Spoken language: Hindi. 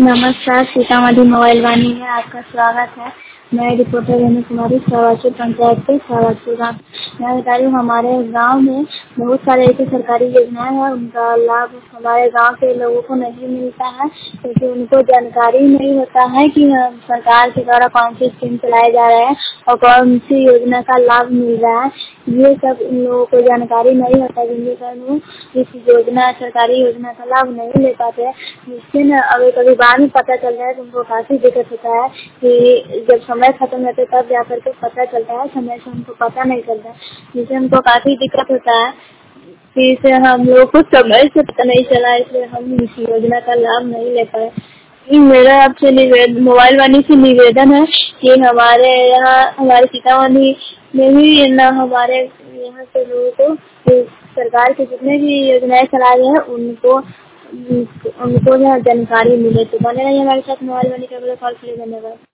नमस्कार, सीतामढ़ी मोबाइल वाणी में आपका स्वागत है। मैं रिपोर्टर रेणु कुमारी सवाचुर पंचायत के सवाचुर गाँव। मैं बता रही हूँ, हमारे गांव में बहुत सारे ऐसी सरकारी योजनाएं हैं, उनका लाभ हमारे गांव के लोगों को नहीं मिलता है क्योंकि उनको जानकारी नहीं होता है कि सरकार के द्वारा कौन सी स्कीम चलाए जा रहे हैं और कौन सी योजना का लाभ मिल रहा है। ये सब उन लोगों को जानकारी नहीं होता, जिनके कारण वो इस योजना सरकारी योजना का लाभ नहीं ले पाते हैं। जिससे न अभी कभी बाद में पता चल रहा है तो उनको काफी दिक्कत होता है कि जब समय खत्म होता है तब जाकर के पता चलता है, समय से उनको पता नहीं चलता है, जिससे उनको काफी दिक्कत होता है। फिर हम लोग को समय से पता नहीं चला, इसलिए हम इस योजना का लाभ नहीं ले पाए। मेरा आपसे मोबाइल वाणी से निवेदन है कि हमारे यहाँ हमारे सीतामढ़ी में भी न हमारे यहाँ के लोगों को सरकार के जितने भी योजनाएं चला रहे हैं उनको जानकारी मिले। तो बने रहिए हमारे साथ मोबाइल वाणी का कॉल के लिए। धन्यवाद।